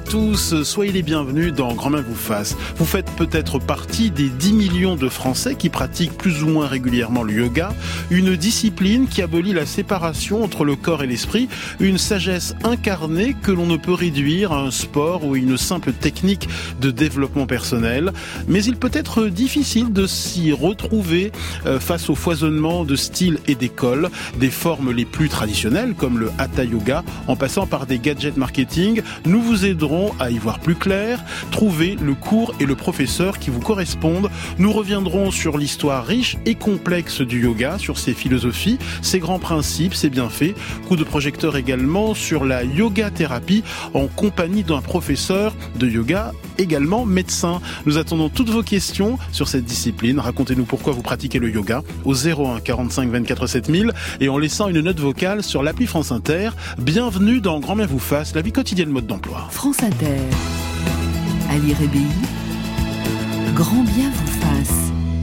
tous, soyez les bienvenus dans Grand Main vous fasse. Vous faites peut-être partie des 10 millions de Français qui pratiquent plus ou moins régulièrement le yoga, une discipline qui abolit la séparation entre le corps et l'esprit, une sagesse incarnée que l'on ne peut réduire à un sport ou une simple technique de développement personnel. Mais il peut être difficile de s'y retrouver face au foisonnement de styles et d'écoles, des formes les plus traditionnelles comme le Hatha Yoga, en passant par des gadgets marketing. Nous vous aiderons à y voir plus clair, trouver le cours et le professeur qui vous correspondent. Nous reviendrons sur l'histoire riche et complexe du yoga, sur ses philosophies, ses grands principes, ses bienfaits. Coup de projecteur également sur la yoga thérapie en compagnie d'un professeur de yoga, également médecin. Nous attendons toutes vos questions sur cette discipline. Racontez-nous pourquoi vous pratiquez le yoga au 01 45 24 7000 et en laissant une note vocale sur l'appli France Inter. Bienvenue dans Grand Bien vous fasse, la vie quotidienne mode d'emploi. France Inter, Ali Rébéi, Grand Bien vous fasse.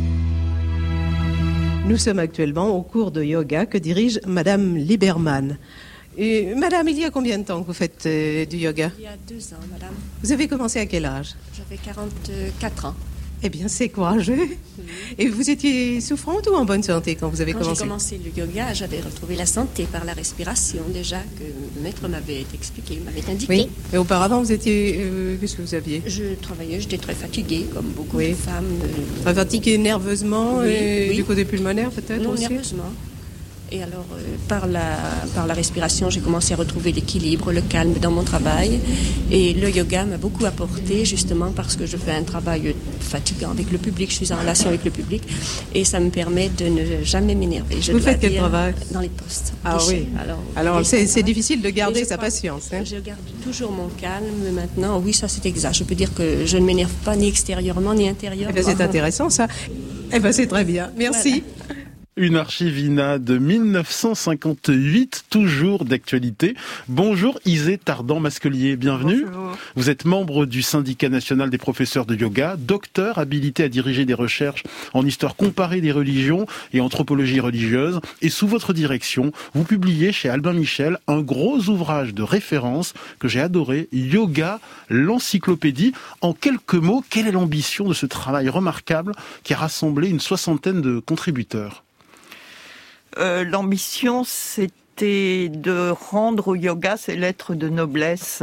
Nous sommes actuellement au cours de yoga que dirige Madame Lieberman. Et Madame, il y a combien de temps que vous faites du yoga ? Il y a 2 ans, Madame. Vous avez commencé à quel âge ? J'avais 44 ans. Eh bien, c'est courageux. Et vous étiez souffrante ou en bonne santé quand vous avez commencé ? Quand j'ai commencé le yoga, j'avais retrouvé la santé par la respiration déjà que le maître m'avait expliqué, m'avait indiqué. Oui. Et auparavant, vous étiez... qu'est-ce que vous aviez ? Je travaillais, j'étais très fatiguée, comme beaucoup de femmes. Fatiguée nerveusement et du côté pulmonaire peut-être non, aussi ? Nerveusement. Et alors, par la respiration, j'ai commencé à retrouver l'équilibre, le calme dans mon travail. Et le yoga m'a beaucoup apporté, justement, parce que je fais un travail fatigant avec le public. Je suis en relation avec le public. Et ça me permet de ne jamais m'énerver. Vous faites quel travail ? Dans les postes. Ah oui. Alors c'est difficile de garder sa patience. Hein. Je garde toujours mon calme maintenant. Oui, ça c'est exact. Je peux dire que je ne m'énerve pas ni extérieurement ni intérieurement. C'est intéressant ça. C'est très bien. Merci. Voilà. Une archivina de 1958, toujours d'actualité. Bonjour Isée Tardan-Masquelier, bienvenue. Bonjour. Vous êtes membre du syndicat national des professeurs de yoga, docteur habilité à diriger des recherches en histoire comparée des religions et anthropologie religieuse. Et sous votre direction, vous publiez chez Albin Michel un gros ouvrage de référence que j'ai adoré, Yoga, l'encyclopédie. En quelques mots, quelle est l'ambition de ce travail remarquable qui a rassemblé une 60aine de contributeurs ? L'ambition, c'était de rendre au yoga ses lettres de noblesse.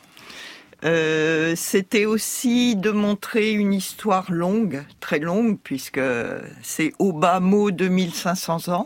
C'était aussi de montrer une histoire longue, très longue, puisque c'est au bas mot 2500 ans.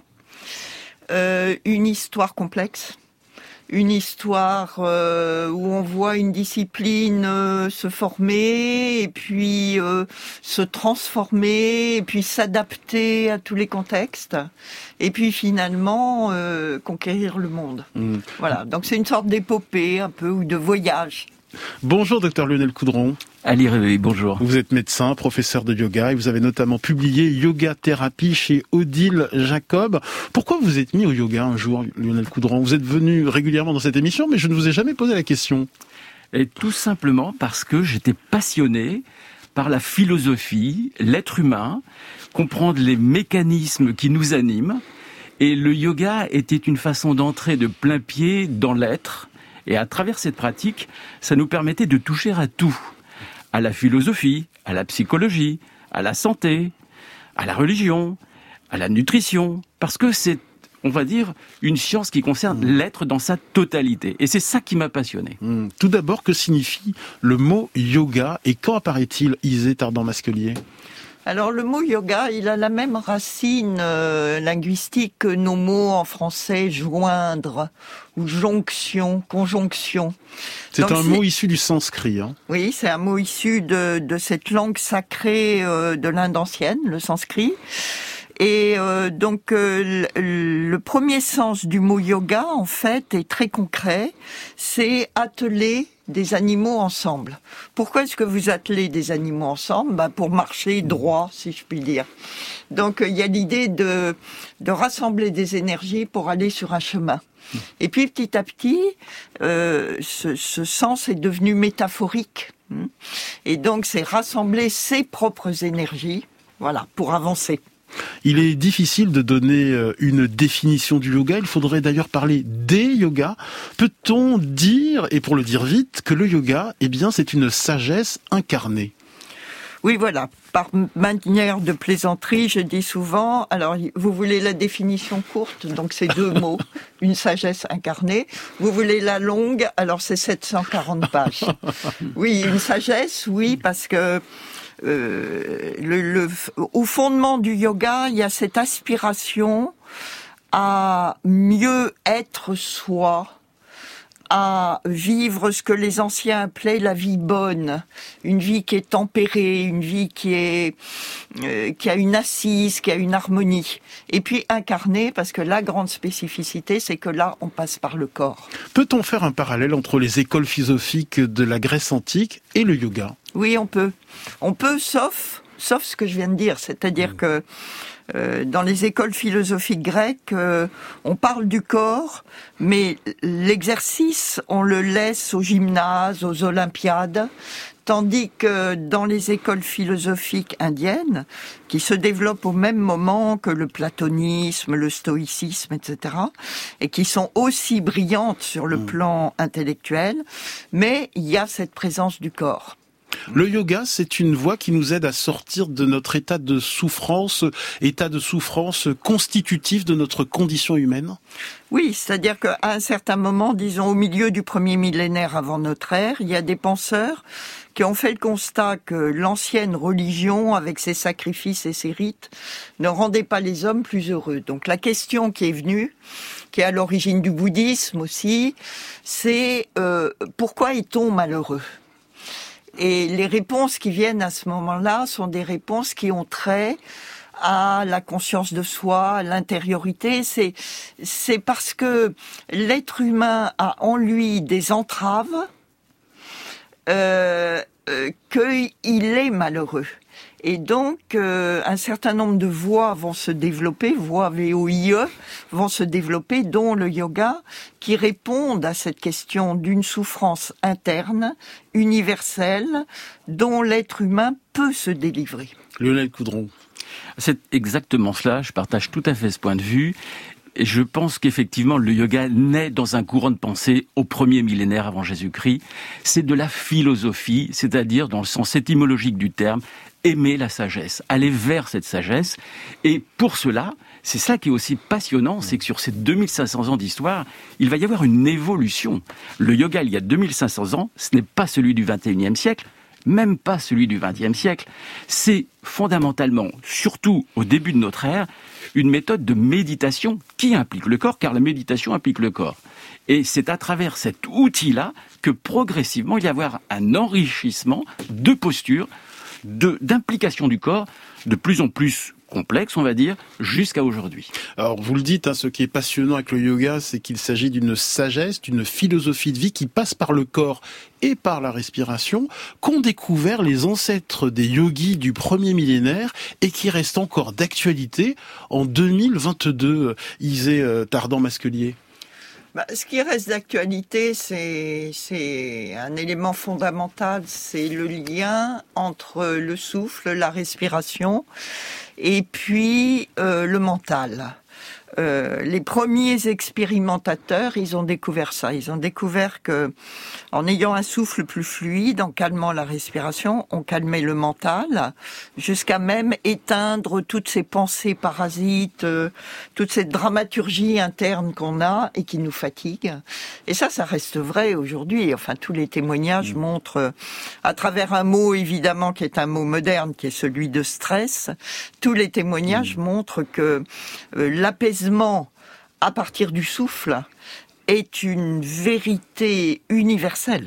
Une histoire complexe. Une histoire où on voit une discipline se former et puis se transformer et puis s'adapter à tous les contextes et puis finalement conquérir le monde. Voilà, donc c'est une sorte d'épopée un peu ou de voyage. Bonjour docteur Lionel Coudron. Ali Réveil, bonjour. Vous êtes médecin, professeur de yoga et vous avez notamment publié Yoga Thérapie chez Odile Jacob. Pourquoi vous êtes mis au yoga un jour, Lionel Coudron ? Vous êtes venu régulièrement dans cette émission, mais je ne vous ai jamais posé la question. Et tout simplement parce que j'étais passionné par la philosophie, l'être humain, comprendre les mécanismes qui nous animent. Et le yoga était une façon d'entrer de plein pied dans l'être. Et à travers cette pratique, ça nous permettait de toucher à tout. À la philosophie, à la psychologie, à la santé, à la religion, à la nutrition. Parce que c'est, on va dire, une science qui concerne l'être dans sa totalité. Et c'est ça qui m'a passionné. Tout d'abord, que signifie le mot yoga et quand apparaît-il, Isée Tardan-Masquelier ? Alors le mot yoga, il a la même racine linguistique que nos mots en français joindre ou jonction, conjonction. C'est un mot issu du sanskrit. Hein. Oui, c'est un mot issu de cette langue sacrée de l'Inde ancienne, le sanskrit. Et donc le premier sens du mot yoga, en fait, est très concret. C'est atteler des animaux ensemble. Pourquoi est-ce que vous attelez des animaux ensemble ? Pour marcher droit, si je puis dire. Donc il y a l'idée de rassembler des énergies pour aller sur un chemin. Et puis petit à petit, ce sens est devenu métaphorique. Et donc c'est rassembler ses propres énergies, voilà, pour avancer. Il est difficile de donner une définition du yoga. Il faudrait d'ailleurs parler des yogas. Peut-on dire, et pour le dire vite, que le yoga, eh bien, c'est une sagesse incarnée? Oui, voilà. Par manière de plaisanterie, je dis souvent, alors vous voulez la définition courte, donc c'est 2 mots, une sagesse incarnée. Vous voulez la longue, alors c'est 740 pages. Oui, une sagesse, oui, parce que au fondement du yoga, il y a cette aspiration à mieux être soi, à vivre ce que les anciens appelaient la vie bonne, une vie qui est tempérée, une vie qui a une assise, qui a une harmonie, et puis incarnée, parce que la grande spécificité, c'est que là, on passe par le corps. Peut-on faire un parallèle entre les écoles philosophiques de la Grèce antique et le yoga? Oui, on peut. On peut, sauf ce que je viens de dire, c'est-à-dire que dans les écoles philosophiques grecques, on parle du corps, mais l'exercice, on le laisse au gymnase, aux olympiades, tandis que dans les écoles philosophiques indiennes, qui se développent au même moment que le platonisme, le stoïcisme, etc., et qui sont aussi brillantes sur le plan intellectuel, mais il y a cette présence du corps. Le yoga, c'est une voie qui nous aide à sortir de notre état de souffrance constitutif de notre condition humaine? Oui, c'est-à-dire qu'à un certain moment, disons au milieu du 1er millénaire avant notre ère, il y a des penseurs qui ont fait le constat que l'ancienne religion, avec ses sacrifices et ses rites, ne rendait pas les hommes plus heureux. Donc la question qui est venue, qui est à l'origine du bouddhisme aussi, c'est pourquoi est-on malheureux ? Et les réponses qui viennent à ce moment-là sont des réponses qui ont trait à la conscience de soi, à l'intériorité. C'est parce que l'être humain a en lui des entraves qu'il est malheureux. Et donc, un certain nombre de voies vont se développer, voies VOIE vont se développer, dont le yoga, qui répondent à cette question d'une souffrance interne, universelle, dont l'être humain peut se délivrer. Lionel Coudron. C'est exactement cela, je partage tout à fait ce point de vue. Et je pense qu'effectivement, le yoga naît dans un courant de pensée au 1er millénaire avant Jésus-Christ. C'est de la philosophie, c'est-à-dire, dans le sens étymologique du terme, aimer la sagesse, aller vers cette sagesse. Et pour cela, c'est ça qui est aussi passionnant, c'est que sur ces 2500 ans d'histoire, il va y avoir une évolution. Le yoga, il y a 2500 ans, ce n'est pas celui du 21e siècle, même pas celui du 20e siècle. C'est fondamentalement, surtout au début de notre ère, une méthode de méditation qui implique le corps, car la méditation implique le corps. Et c'est à travers cet outil-là que progressivement, il va y avoir un enrichissement de posture, d'implication du corps, de plus en plus complexe, on va dire, jusqu'à aujourd'hui. Alors, vous le dites, ce qui est passionnant avec le yoga, c'est qu'il s'agit d'une sagesse, d'une philosophie de vie qui passe par le corps et par la respiration, qu'ont découvert les ancêtres des yogis du 1er millénaire et qui reste encore d'actualité en 2022, Isée Tardan-Masquelier. Ce qui reste d'actualité, c'est un élément fondamental, c'est le lien entre le souffle, la respiration, et puis le mental. Les premiers expérimentateurs, ils ont découvert ça. Ils ont découvert que, en ayant un souffle plus fluide, en calmant la respiration, on calmait le mental, jusqu'à même éteindre toutes ces pensées parasites, toute cette dramaturgie interne qu'on a et qui nous fatigue. Et ça reste vrai aujourd'hui. Enfin, tous les témoignages montrent, à travers un mot évidemment qui est un mot moderne, qui est celui de stress, tous les témoignages montrent que l'apaisement à partir du souffle est une vérité universelle.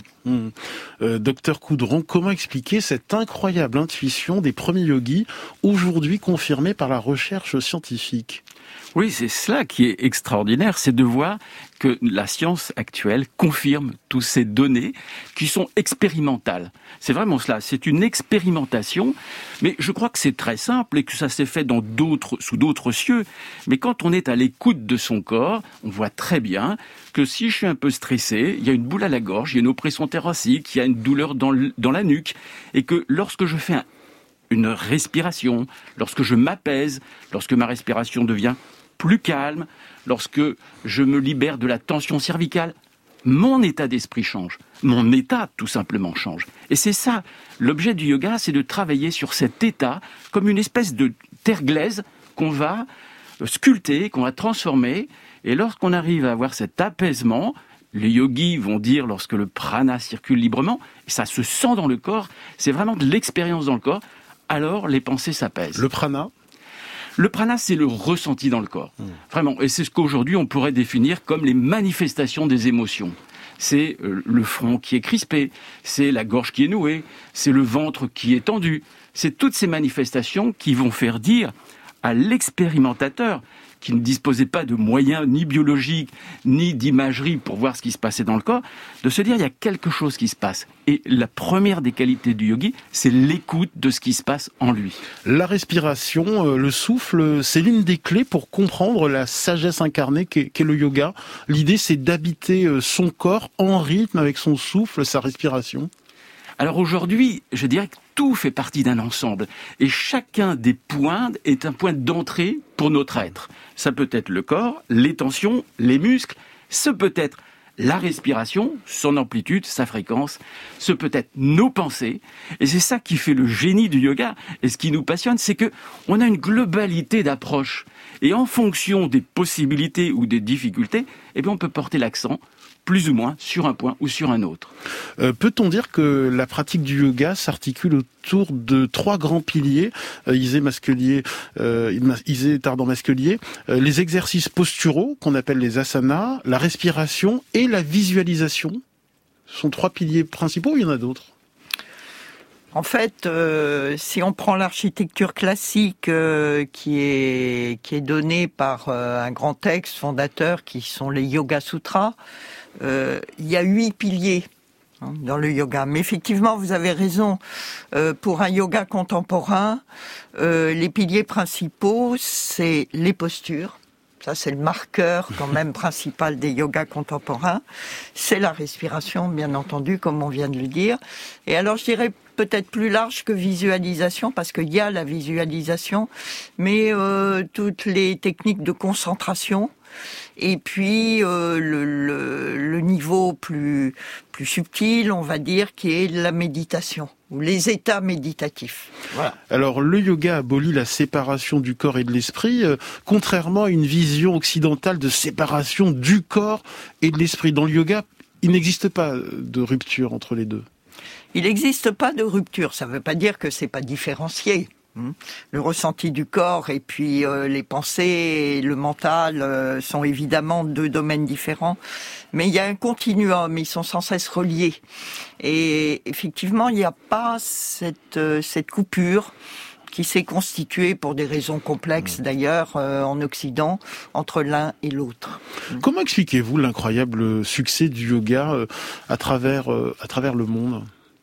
Docteur Coudron, comment expliquer cette incroyable intuition des premiers yogis, aujourd'hui confirmée par la recherche scientifique ? Oui, c'est cela qui est extraordinaire, c'est de voir que la science actuelle confirme toutes ces données qui sont expérimentales. C'est vraiment cela, c'est une expérimentation, mais je crois que c'est très simple et que ça s'est fait sous d'autres cieux. Mais quand on est à l'écoute de son corps, on voit très bien que si je suis un peu stressé, il y a une boule à la gorge, il y a une oppression thoracique, il y a une douleur dans la nuque, et que lorsque je fais une respiration, lorsque je m'apaise, lorsque ma respiration devient plus calme, lorsque je me libère de la tension cervicale, mon état d'esprit change. Mon état, tout simplement, change. Et c'est ça, l'objet du yoga, c'est de travailler sur cet état comme une espèce de terre glaise qu'on va sculpter, qu'on va transformer. Et lorsqu'on arrive à avoir cet apaisement, les yogis vont dire lorsque le prana circule librement, et ça se sent dans le corps, c'est vraiment de l'expérience dans le corps, alors les pensées s'apaisent. Le prana ? Le prana, c'est le ressenti dans le corps. Vraiment. Et c'est ce qu'aujourd'hui, on pourrait définir comme les manifestations des émotions. C'est le front qui est crispé, c'est la gorge qui est nouée, c'est le ventre qui est tendu. C'est toutes ces manifestations qui vont faire dire à l'expérimentateur, qui ne disposait pas de moyens ni biologiques, ni d'imagerie pour voir ce qui se passait dans le corps, de se dire il y a quelque chose qui se passe. Et la première des qualités du yogi, c'est l'écoute de ce qui se passe en lui. La respiration, le souffle, c'est l'une des clés pour comprendre la sagesse incarnée qu'est le yoga. L'idée, c'est d'habiter son corps en rythme avec son souffle, sa respiration. Alors aujourd'hui, je dirais que tout fait partie d'un ensemble. Et chacun des points est un point d'entrée pour notre être. Ça peut être le corps, les tensions, les muscles. Ce peut être la respiration, son amplitude, sa fréquence. Ce peut être nos pensées. Et c'est ça qui fait le génie du yoga. Et ce qui nous passionne, c'est que on a une globalité d'approche. Et en fonction des possibilités ou des difficultés, eh bien, on peut porter l'accent plus ou moins sur un point ou sur un autre. Peut-on dire que la pratique du yoga s'articule autour de 3 grands piliers, Isée Tardant-Masquelier, les exercices posturaux, qu'on appelle les asanas, la respiration et la visualisation? Ce sont 3 piliers principaux ou il y en a d'autres? En fait, si on prend l'architecture classique qui est donnée par un grand texte fondateur qui sont les Yoga Sutras, il y a 8 piliers dans le yoga. Mais effectivement, vous avez raison. Pour un yoga contemporain, les piliers principaux, c'est les postures. Ça, c'est le marqueur quand même principal des yogas contemporains. C'est la respiration, bien entendu, comme on vient de le dire. Et alors, je dirais peut-être plus large que visualisation, parce qu'il y a la visualisation, mais toutes les techniques de concentration, et puis le niveau plus subtil, on va dire, qui est la méditation, ou les états méditatifs. Voilà. Alors, le yoga abolit la séparation du corps et de l'esprit, contrairement à une vision occidentale de séparation du corps et de l'esprit. Dans le yoga, il n'existe pas de rupture entre les deux. Il n'existe pas de rupture, ça ne veut pas dire que c'est pas différencié. Le ressenti du corps et puis les pensées et le mental sont évidemment 2 domaines différents, mais il y a un continuum, ils sont sans cesse reliés. Et effectivement, il n'y a pas cette coupure qui s'est constituée pour des raisons complexes d'ailleurs en Occident entre l'un et l'autre. Comment expliquez-vous l'incroyable succès du yoga à travers le monde ?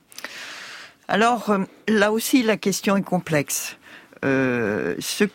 Alors, là aussi, la question est complexe. Ce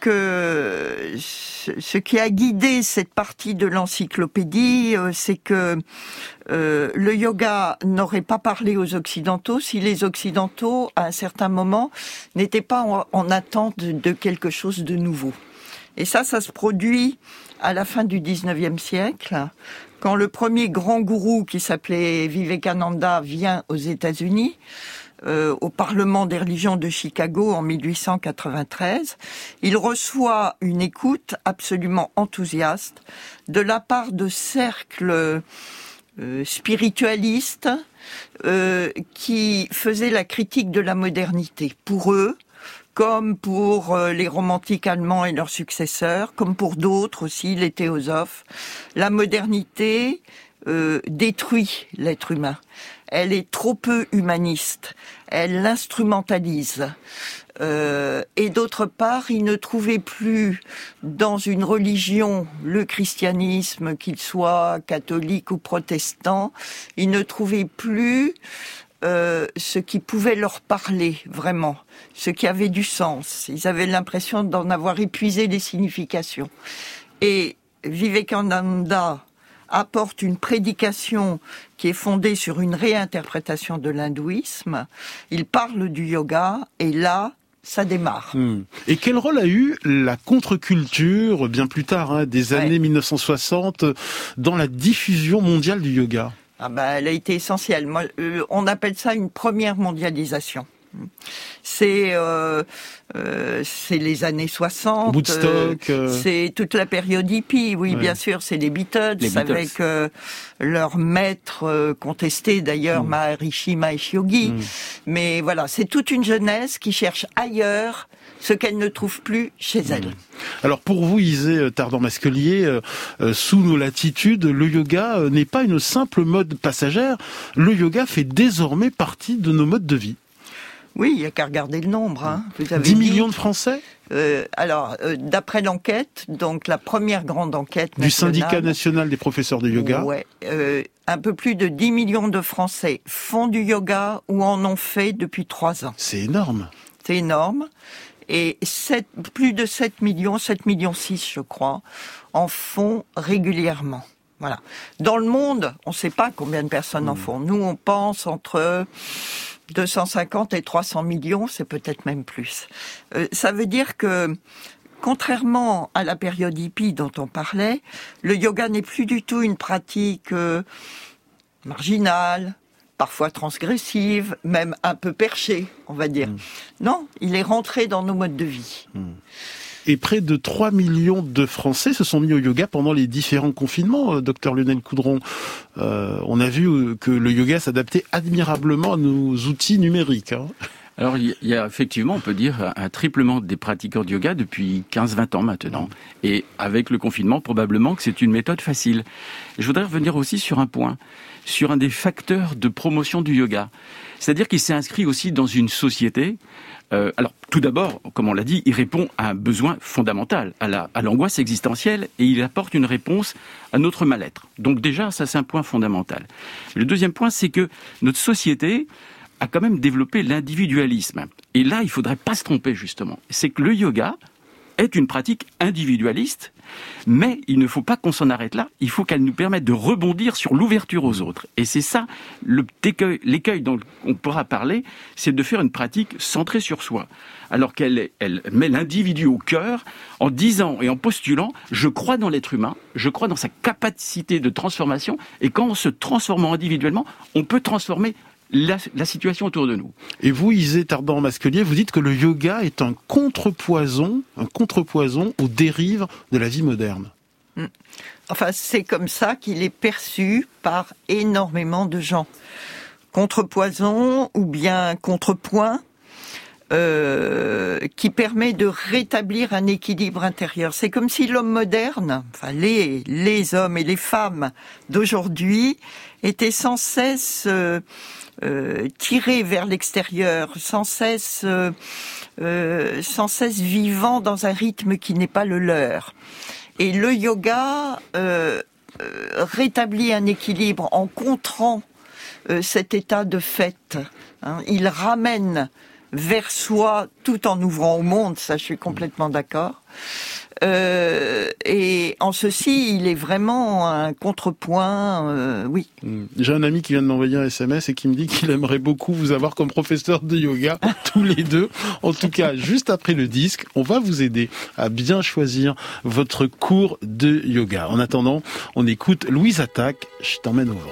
qui a guidé cette partie de l'encyclopédie, c'est que le yoga n'aurait pas parlé aux Occidentaux si les Occidentaux, à un certain moment, n'étaient pas en attente de quelque chose de nouveau. Et ça se produit à la fin du 19e siècle, quand le premier grand gourou qui s'appelait Vivekananda vient aux États-Unis, au Parlement des religions de Chicago en 1893. Il reçoit une écoute absolument enthousiaste de la part de cercles spiritualistes qui faisaient la critique de la modernité. Pour eux, comme pour les romantiques allemands et leurs successeurs, comme pour d'autres aussi, les théosophes, la modernité détruit l'être humain. Elle est trop peu humaniste, elle l'instrumentalise. Et d'autre part, il ne trouvait plus dans une religion, le christianisme, qu'il soit catholique ou protestant, il ne trouvait plus ce qui pouvait leur parler vraiment, ce qui avait du sens. Ils avaient l'impression d'en avoir épuisé les significations. Et Vivekananda apporte une prédication qui est fondée sur une réinterprétation de l'hindouisme. Il parle du yoga et là, ça démarre. Et quel rôle a eu la contre-culture, bien plus tard, des années 1960, dans la diffusion mondiale du yoga ? Elle a été essentielle. On appelle ça une première mondialisation. C'est les années 60. Woodstock. C'est toute la période hippie, bien sûr. C'est les Beatles. Avec leur maître contesté d'ailleurs, Maharishi Mahesh Yogi. Mais voilà, c'est toute une jeunesse qui cherche ailleurs ce qu'elle ne trouve plus chez elle. Alors pour vous, Isée Tardant-Masquelier, sous nos latitudes, le yoga n'est pas une simple mode passagère. Le yoga fait désormais partie de nos modes de vie. Oui, il n'y a qu'à regarder le nombre. Vous avez 10 millions de Français ? D'après l'enquête, donc la première grande enquête du Syndicat national des professeurs de yoga, un peu plus de 10 millions de Français font du yoga ou en ont fait depuis 3 ans. C'est énorme. C'est énorme. Et plus de 7 millions 6, je crois, en font régulièrement. Voilà. Dans le monde, on ne sait pas combien de personnes en font. Nous, on pense entre 250 et 300 millions, c'est peut-être même plus. Ça veut dire que, contrairement à la période hippie dont on parlait, le yoga n'est plus du tout une pratique marginale, parfois transgressive, même un peu perchée, on va dire. Non, il est rentré dans nos modes de vie. Et près de 3 millions de Français se sont mis au yoga pendant les différents confinements, docteur Lionel Coudron. On a vu que le yoga s'adaptait admirablement à nos outils numériques. Alors, il y a effectivement, on peut dire, un triplement des pratiquants de yoga depuis 15-20 ans maintenant. Et avec le confinement, probablement que c'est une méthode facile. Je voudrais revenir aussi sur un point, sur un des facteurs de promotion du yoga. C'est-à-dire qu'il s'est inscrit aussi dans une société. Alors, tout d'abord, comme on l'a dit, il répond à un besoin fondamental, à l'angoisse existentielle, et il apporte une réponse à notre mal-être. Donc déjà, ça c'est un point fondamental. Le deuxième point, c'est que notre société a quand même développé l'individualisme. Et là, il faudrait pas se tromper, justement. C'est que le yoga est une pratique individualiste, mais il ne faut pas qu'on s'en arrête là. Il faut qu'elle nous permette de rebondir sur l'ouverture aux autres. Et c'est ça, l'écueil dont on pourra parler, c'est de faire une pratique centrée sur soi. Alors qu'elle met l'individu au cœur, en disant et en postulant, je crois dans l'être humain, je crois dans sa capacité de transformation, et quand on se transforme individuellement, on peut transformer la situation autour de nous. Et vous, Isée Tardant-Masquelier, vous dites que le yoga est un contrepoison aux dérives de la vie moderne. Enfin, c'est comme ça qu'il est perçu par énormément de gens. Contrepoison ou bien contrepoint qui permet de rétablir un équilibre intérieur. C'est comme si l'homme moderne, enfin les hommes et les femmes d'aujourd'hui étaient sans cesse tirés vers l'extérieur, sans cesse vivant dans un rythme qui n'est pas le leur. Et le yoga rétablit un équilibre en contrant cet état de fait. Il ramène vers soi tout en ouvrant au monde, ça je suis complètement d'accord. Et en ceci, il est vraiment un contrepoint, oui. J'ai un ami qui vient de m'envoyer un SMS et qui me dit qu'il aimerait beaucoup vous avoir comme professeur de yoga, tous les deux. En tout cas, juste après le disque, on va vous aider à bien choisir votre cours de yoga. En attendant, on écoute Louise Attaque, Je t'emmène au vent.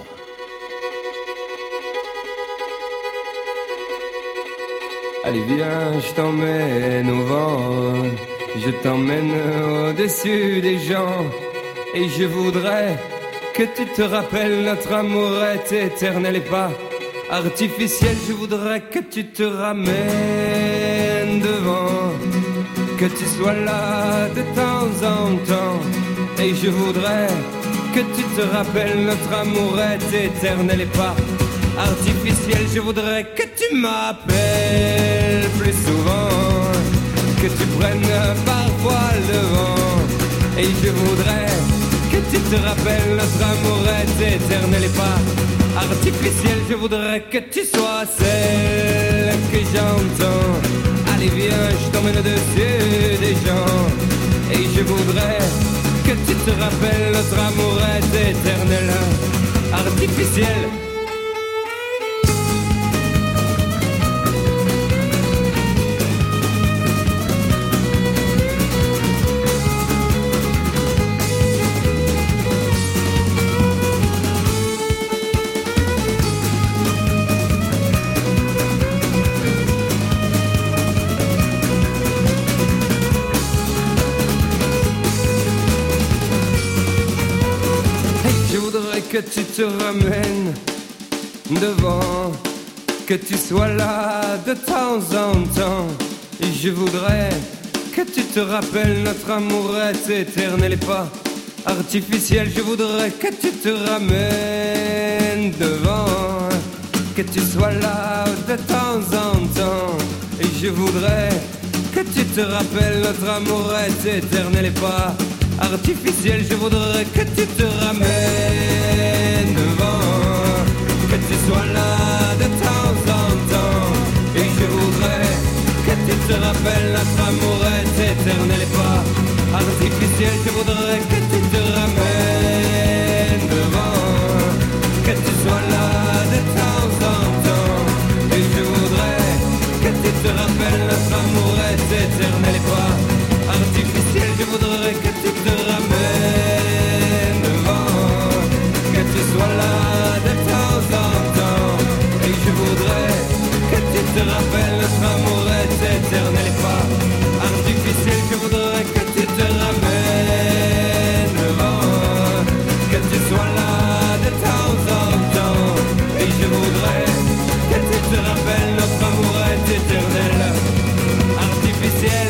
Allez viens, je t'emmène au vent, je t'emmène au-dessus des gens, et je voudrais que tu te rappelles notre amour est éternel et pas artificiel. Je voudrais que tu te ramènes devant, que tu sois là de temps en temps, et je voudrais que tu te rappelles notre amour est éternel et pas artificiel. Je voudrais que tu m'appelles plus souvent, que tu prennes parfois le vent, et je voudrais que tu te rappelles notre amour est éternel et pas artificiel. Je voudrais que tu sois celle que j'entends. Allez viens, je t'emmène au-dessus des gens, et je voudrais que tu te rappelles notre amour est éternel, artificiel. que tu te ramènes devant, que tu sois là de temps en temps. Et je voudrais que tu te rappelles notre amour est éternel et pas artificiel. Je voudrais que tu te ramènes devant, que tu sois là de temps en temps. Et je voudrais que tu te rappelles notre amour est éternel et pas artificiel. Je voudrais que tu te ramènes devant, que tu sois là de temps en temps. Et je voudrais que tu te rappelles notre amour est éternel et pas artificiel. Je voudrais que tu te ramènes devant, que tu sois là de temps en temps. Et je voudrais que tu te rappelles notre amour est éternel et pas artificiel. Je voudrais que tu te ramènes devant, que tu sois là de temps en temps. Et je voudrais que tu te rappelles notre amour est éternel et pas artificiel. Je voudrais que tu te ramènes devant, que tu sois là de temps en temps. Et je voudrais que tu te rappelles notre amour est éternel, artificiel.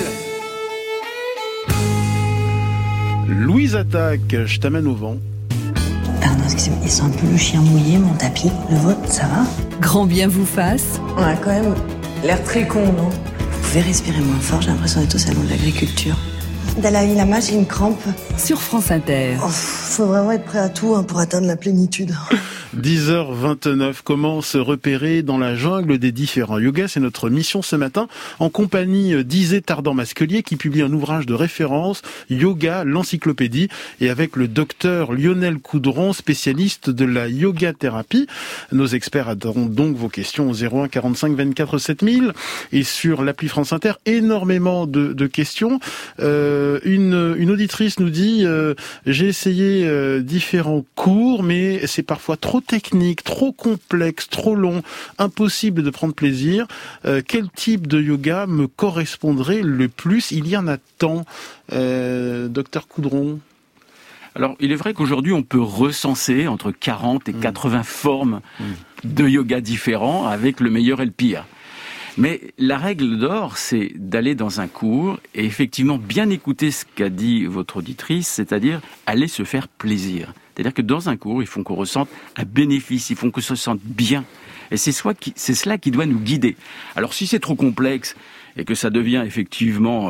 Louise Attaque, je t'amène au vent. Pardon, excusez-moi, il sent un peu le chien mouillé, mon tapis. Le vôtre, ça va? Grand bien vous fasse. On a quand même l'air très con, non? Vous pouvez respirer moins fort, j'ai l'impression d'être au salon de l'agriculture. Dalai Lama, j'ai une crampe. Sur France Inter. Oh, faut vraiment être prêt à tout pour atteindre la plénitude. 10h29, comment se repérer dans la jungle des différents yogas? C'est notre mission ce matin, en compagnie d'Isée Tardan-Masquelier, qui publie un ouvrage de référence, Yoga, l'encyclopédie, et avec le docteur Lionel Coudron, spécialiste de la yoga-thérapie. Nos experts attendront donc vos questions au 01 45 24 7000, et sur l'appli France Inter, énormément de questions. Une auditrice nous dit j'ai essayé différents cours, mais c'est parfois trop technique, trop complexe, trop long, impossible de prendre plaisir. Quel type de yoga me correspondrait le plus? Il y en a tant. Docteur Coudron. Alors, il est vrai qu'aujourd'hui, on peut recenser entre 40 et 80 formes de yoga différents, avec le meilleur et le pire. Mais la règle d'or, c'est d'aller dans un cours et effectivement bien écouter ce qu'a dit votre auditrice, c'est-à-dire aller se faire plaisir. C'est-à-dire que dans un cours, il faut qu'on ressente un bénéfice, il faut qu'on se sente bien. Et c'est cela qui doit nous guider. Alors si c'est trop complexe et que ça devient effectivement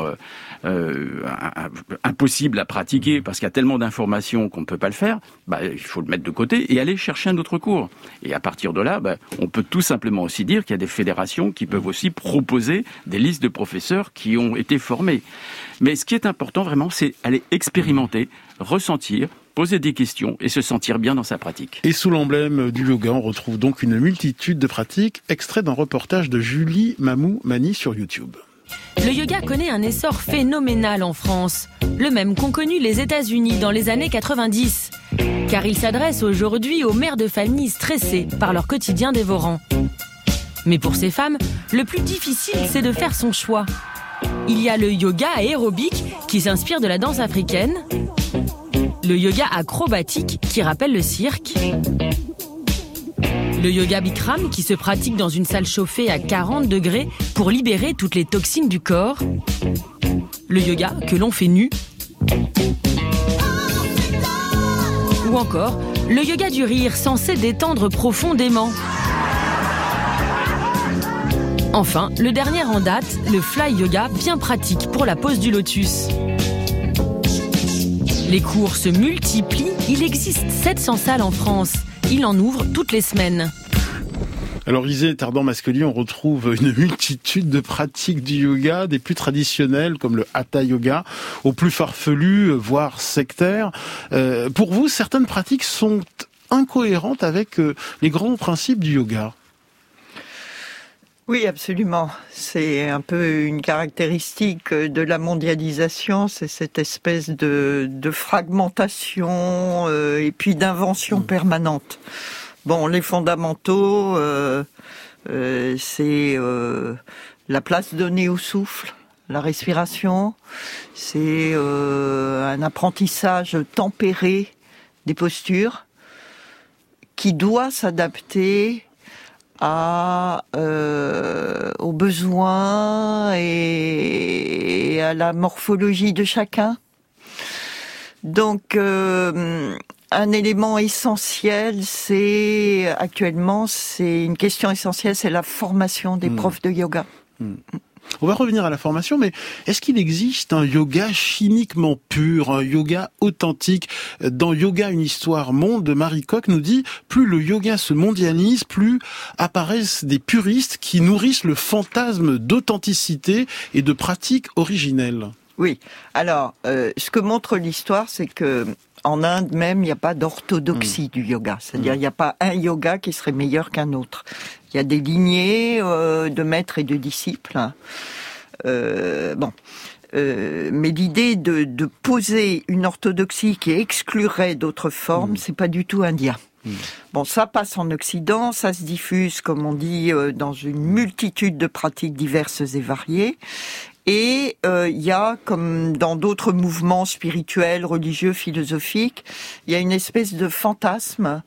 impossible à pratiquer parce qu'il y a tellement d'informations qu'on ne peut pas le faire, il faut le mettre de côté et aller chercher un autre cours. Et à partir de là, on peut tout simplement aussi dire qu'il y a des fédérations qui peuvent aussi proposer des listes de professeurs qui ont été formés. Mais ce qui est important vraiment, c'est aller expérimenter, ressentir, poser des questions et se sentir bien dans sa pratique. Et sous l'emblème du yoga, on retrouve donc une multitude de pratiques, extrait d'un reportage de Julie Mamou-Mani sur YouTube. Le yoga connaît un essor phénoménal en France, le même qu'ont connu les États-Unis dans les années 90, car il s'adresse aujourd'hui aux mères de famille stressées par leur quotidien dévorant. Mais pour ces femmes, le plus difficile, c'est de faire son choix. Il y a le yoga aérobique qui s'inspire de la danse africaine, le yoga acrobatique qui rappelle le cirque, le yoga Bikram qui se pratique dans une salle chauffée à 40 degrés pour libérer toutes les toxines du corps, le yoga que l'on fait nu, ou encore le yoga du rire censé détendre profondément. Enfin, le dernier en date, le fly yoga bien pratique pour la pose du lotus. Les cours se multiplient, il existe 700 salles en France. Il en ouvre toutes les semaines. Alors Isée Tardan-Masquelier, on retrouve une multitude de pratiques du yoga, des plus traditionnelles comme le Hatha Yoga, aux plus farfelus, voire sectaires. Pour vous, certaines pratiques sont incohérentes avec les grands principes du yoga. Oui, absolument. C'est un peu une caractéristique de la mondialisation, c'est cette espèce de fragmentation et puis d'invention permanente. Bon, les fondamentaux, c'est la place donnée au souffle, la respiration, c'est un apprentissage tempéré des postures. qui doit s'adapter aux besoins et à la morphologie de chacun. Donc, un élément essentiel, c'est une question essentielle, c'est la formation des profs de yoga. On va revenir à la formation, mais est-ce qu'il existe un yoga chimiquement pur, un yoga authentique? Dans Yoga, une histoire monde, Marie Coq nous dit, plus le yoga se mondialise, plus apparaissent des puristes qui nourrissent le fantasme d'authenticité et de pratique originelle. Oui. Alors, ce que montre l'histoire, c'est que en Inde même, il n'y a pas d'orthodoxie du yoga. C'est-à-dire, il n'y a pas un yoga qui serait meilleur qu'un autre. Il y a des lignées de maîtres et de disciples. Mais l'idée de poser une orthodoxie qui exclurait d'autres formes, c'est pas du tout indien. Bon, ça passe en Occident, ça se diffuse, comme on dit, dans une multitude de pratiques diverses et variées. Et il y a, comme dans d'autres mouvements spirituels, religieux, philosophiques, il y a une espèce de fantasme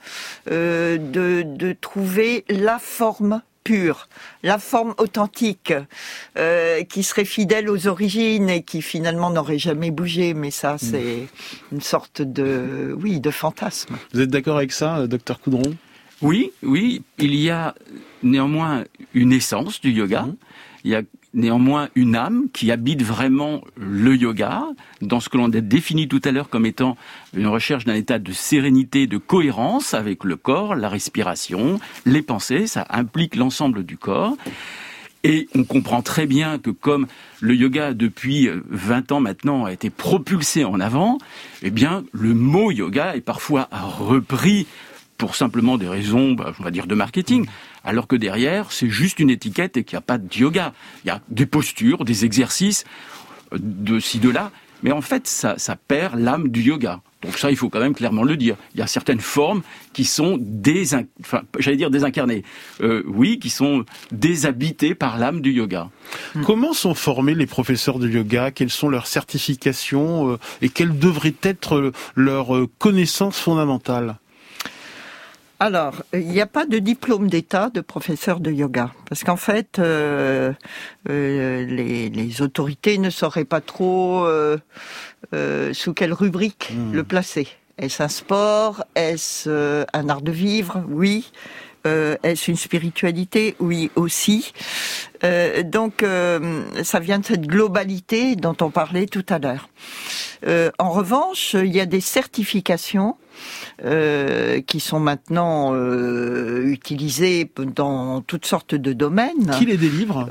de trouver la forme pure, la forme authentique, qui serait fidèle aux origines et qui finalement n'aurait jamais bougé. Mais ça, c'est une sorte de fantasme. Vous êtes d'accord avec ça, docteur Coudron ? Oui, il y a néanmoins une essence du yoga. Il y a néanmoins une âme qui habite vraiment le yoga, dans ce que l'on a défini tout à l'heure comme étant une recherche d'un état de sérénité, de cohérence avec le corps, la respiration, les pensées, ça implique l'ensemble du corps. Et on comprend très bien que comme le yoga depuis 20 ans maintenant a été propulsé en avant, eh bien le mot yoga est parfois repris pour simplement des raisons, on va dire, de marketing, alors que derrière, c'est juste une étiquette et qu'il n'y a pas de yoga. Il y a des postures, des exercices, de ci, de là, mais en fait, ça perd l'âme du yoga. Donc ça, il faut quand même clairement le dire. Il y a certaines formes qui sont désincarnées. Qui sont déshabitées par l'âme du yoga. Comment sont formés les professeurs de yoga? Quelles sont leurs certifications et quelles devraient être leurs connaissances fondamentales? Alors, il n'y a pas de diplôme d'État de professeur de yoga, parce qu'en fait, les autorités ne sauraient pas trop sous quelle rubrique le placer. Est-ce un sport? Est-ce un art de vivre? Oui. Est-ce une spiritualité? Oui, aussi. Donc, ça vient de cette globalité dont on parlait tout à l'heure. En revanche, il y a des certifications qui sont maintenant utilisées dans toutes sortes de domaines. Qui les délivre?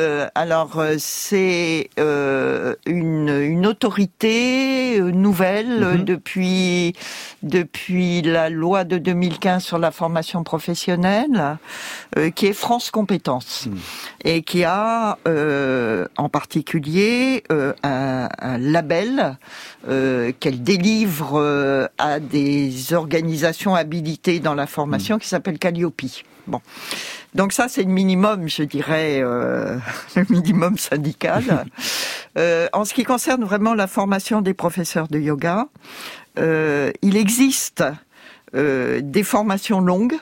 C'est une autorité nouvelle depuis la loi de 2015 sur la formation professionnelle, qui est France Compétences, et qui a en particulier un label qu'elle délivre à des organisations habilitées dans la formation qui s'appelle Calliope. Bon. Donc ça, c'est le minimum, je dirais, le minimum syndical. En ce qui concerne vraiment la formation des professeurs de yoga, il existe des formations longues,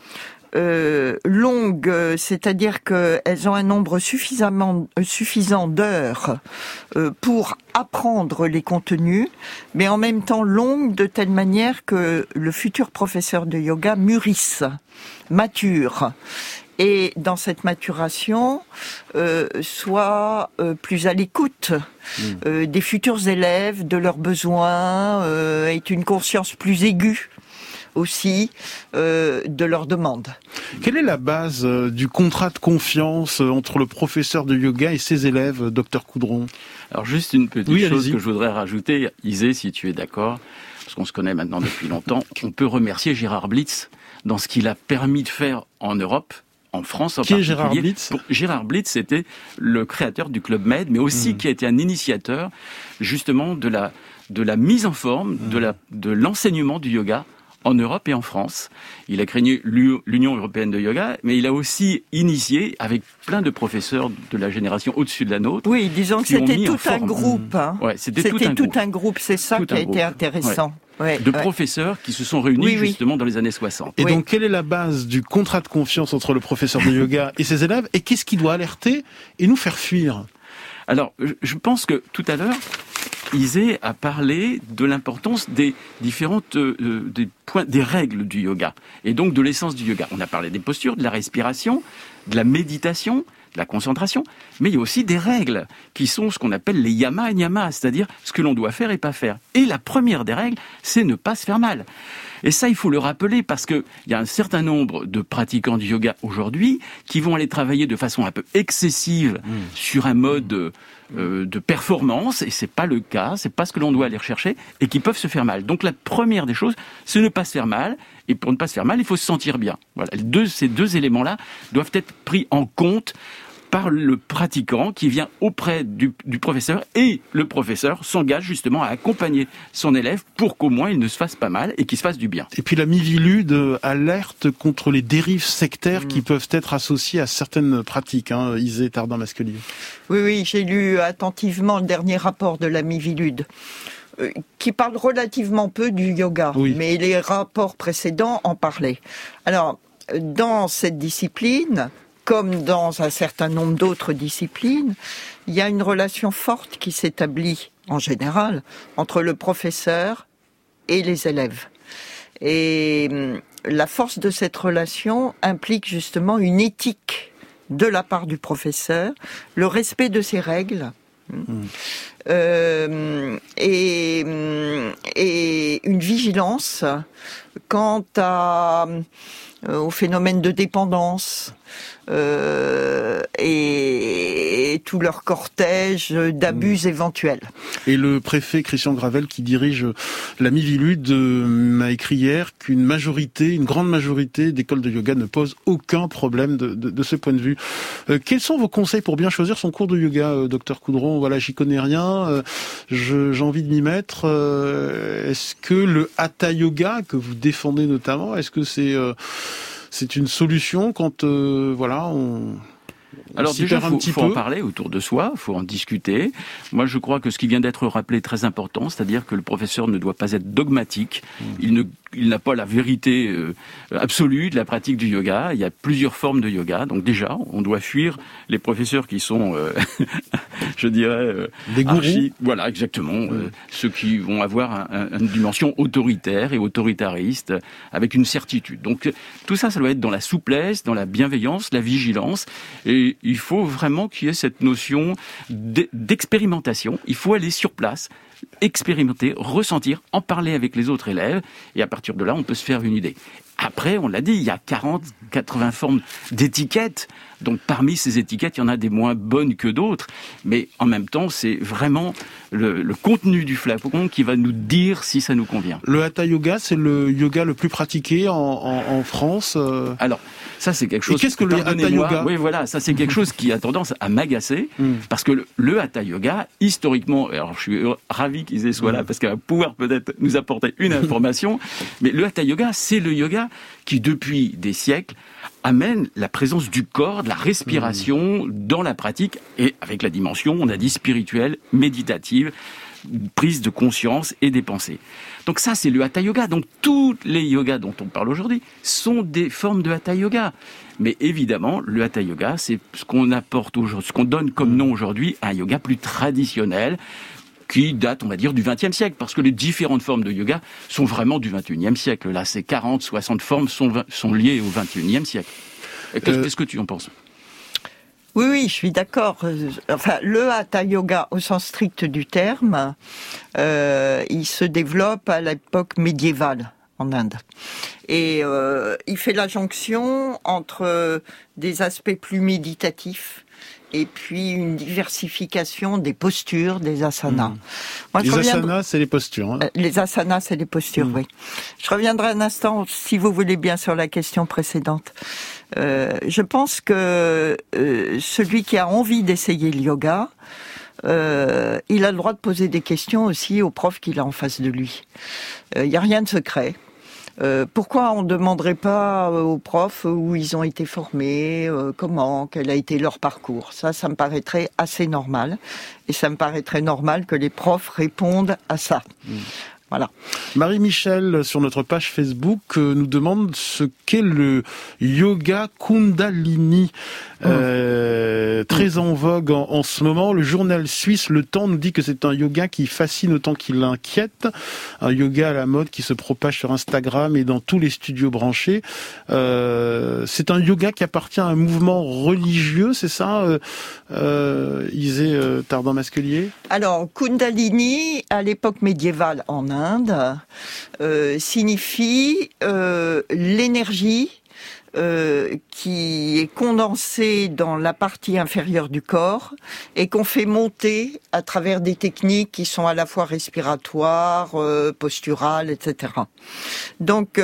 c'est-à-dire qu'elles ont un nombre suffisant d'heures pour apprendre les contenus, mais en même temps longues de telle manière que le futur professeur de yoga mûrisse, mature, et dans cette maturation soit plus à l'écoute des futurs élèves, de leurs besoins, ait une conscience plus aiguë aussi de leurs demandes. Quelle est la base du contrat de confiance entre le professeur de yoga et ses élèves, docteur Coudron? Alors juste une petite chose que je voudrais rajouter, Isée, si tu es d'accord, parce qu'on se connaît maintenant depuis longtemps, on peut remercier Gérard Blitz dans ce qu'il a permis de faire en Europe, en France en particulier. Qui est Gérard Blitz? Gérard Blitz, c'était le créateur du Club Med, mais aussi qui a été un initiateur justement de la mise en forme, de l'enseignement du yoga en Europe et en France. Il a créé l'Union européenne de yoga, mais il a aussi initié, avec plein de professeurs de la génération au-dessus de la nôtre. Oui, disons que c'était tout un groupe. Ouais, c'était tout un groupe. C'est ça qui a été intéressant. Ouais. de professeurs qui se sont réunis justement dans les années 60. Et donc, quelle est la base du contrat de confiance entre le professeur de yoga et ses élèves, et qu'est-ce qui doit alerter et nous faire fuir? Alors, je pense que tout à l'heure, Isée a parlé de l'importance des différentes des règles du yoga, et donc de l'essence du yoga. On a parlé des postures, de la respiration, de la méditation, de la concentration, mais il y a aussi des règles qui sont ce qu'on appelle les yama et niyama, c'est-à-dire ce que l'on doit faire et pas faire. Et la première des règles, c'est ne pas se faire mal. Et ça, il faut le rappeler parce que il y a un certain nombre de pratiquants du yoga aujourd'hui qui vont aller travailler de façon un peu excessive sur un mode de performance, et c'est pas le cas, c'est pas ce que l'on doit aller rechercher, et qui peuvent se faire mal. Donc la première des choses, c'est ne pas se faire mal, et pour ne pas se faire mal, il faut se sentir bien. Voilà, ces deux éléments-là doivent être pris en compte par le pratiquant qui vient auprès du professeur, et le professeur s'engage justement à accompagner son élève pour qu'au moins il ne se fasse pas mal et qu'il se fasse du bien. Et puis la Miviludes alerte contre les dérives sectaires qui peuvent être associées à certaines pratiques, Isée Tardin-Masquelier. Oui, j'ai lu attentivement le dernier rapport de la Miviludes, qui parle relativement peu du yoga, mais les rapports précédents en parlaient. Alors, dans cette discipline, comme dans un certain nombre d'autres disciplines, il y a une relation forte qui s'établit, en général, entre le professeur et les élèves. Et la force de cette relation implique justement une éthique de la part du professeur, le respect de ses règles, et une vigilance quant au phénomène de dépendance, et tout leur cortège d'abus éventuels. Et le préfet Christian Gravel, qui dirige la Miviludes, m'a écrit hier qu'une grande majorité d'écoles de yoga ne posent aucun problème de ce point de vue. Quels sont vos conseils pour bien choisir son cours de yoga, docteur Coudron? Voilà, j'y connais rien, j'ai envie de m'y mettre. Est-ce que le Hatha Yoga, que vous défendez notamment, est-ce que c'est une solution quand Alors déjà, il faut en parler autour de soi, il faut en discuter. Moi, je crois que ce qui vient d'être rappelé est très important, c'est-à-dire que le professeur ne doit pas être dogmatique. Il n'a pas la vérité absolue de la pratique du yoga. Il y a plusieurs formes de yoga. Donc déjà, on doit fuir les professeurs qui sont, je dirais, des gourous. Voilà, exactement. Ceux qui vont avoir une dimension autoritaire et autoritariste, avec une certitude. Donc tout ça, ça doit être dans la souplesse, dans la bienveillance, la vigilance. Et il faut vraiment qu'il y ait cette notion d'expérimentation. Il faut aller sur place, expérimenter, ressentir, en parler avec les autres élèves, et à partir de là, on peut se faire une idée. Après, on l'a dit, il y a 80 formes d'étiquettes. Donc parmi ces étiquettes, il y en a des moins bonnes que d'autres. Mais en même temps, c'est vraiment le contenu du flacon qui va nous dire si ça nous convient. Le Hatha Yoga, c'est le yoga le plus pratiqué en France. Alors, ça c'est quelque chose... Et qu'est-ce que le Hatha Yoga ? Oui, voilà, ça c'est quelque chose qui a tendance à m'agacer. Parce que le Hatha Yoga, historiquement... Alors je suis ravi qu'ils soient là, parce qu'elle va pouvoir peut-être nous apporter une information. Mais le Hatha Yoga, c'est le yoga qui, depuis des siècles, amène la présence du corps, de la respiration dans la pratique, et avec la dimension, on a dit, spirituelle, méditative, prise de conscience et des pensées. Donc ça, c'est le Hatha Yoga. Donc tous les yogas dont on parle aujourd'hui sont des formes de Hatha Yoga. Mais évidemment, le Hatha Yoga, c'est ce qu'on apporte aujourd'hui, ce qu'on donne comme nom aujourd'hui à un yoga plus traditionnel, qui date, on va dire, du XXe siècle, parce que les différentes formes de yoga sont vraiment du XXIe siècle. Là, ces 40, 60 formes sont liées au XXIe siècle. Qu'est-ce que tu en penses ? Oui, je suis d'accord. Enfin, le Hatha Yoga, au sens strict du terme, il se développe à l'époque médiévale en Inde. Et il fait la jonction entre des aspects plus méditatifs et puis une diversification des postures, des asanas. Moi, les asanas, c'est les postures. Hein. Les asanas, c'est les postures, oui. Je reviendrai un instant, si vous voulez bien, sur la question précédente. Je pense que celui qui a envie d'essayer le yoga, il a le droit de poser des questions aussi au prof qu'il a en face de lui. Il n'y a rien de secret. Pourquoi on ne demanderait pas aux profs où ils ont été formés, quel a été leur parcours ? Ça me paraîtrait assez normal. Et ça me paraîtrait normal que les profs répondent à ça. Voilà. Marie-Michel, sur notre page Facebook, nous demande ce qu'est le yoga Kundalini, très en vogue en ce moment. Le journal suisse Le Temps nous dit que c'est un yoga qui fascine autant qu'il inquiète, un yoga à la mode qui se propage sur Instagram et dans tous les studios branchés. C'est un yoga qui appartient à un mouvement religieux, c'est ça, Isée Tardant-Masquelier? Alors, Kundalini, à l'époque médiévale en Inde, signifie l'énergie qui est condensée dans la partie inférieure du corps et qu'on fait monter à travers des techniques qui sont à la fois respiratoires, posturales, etc. Donc,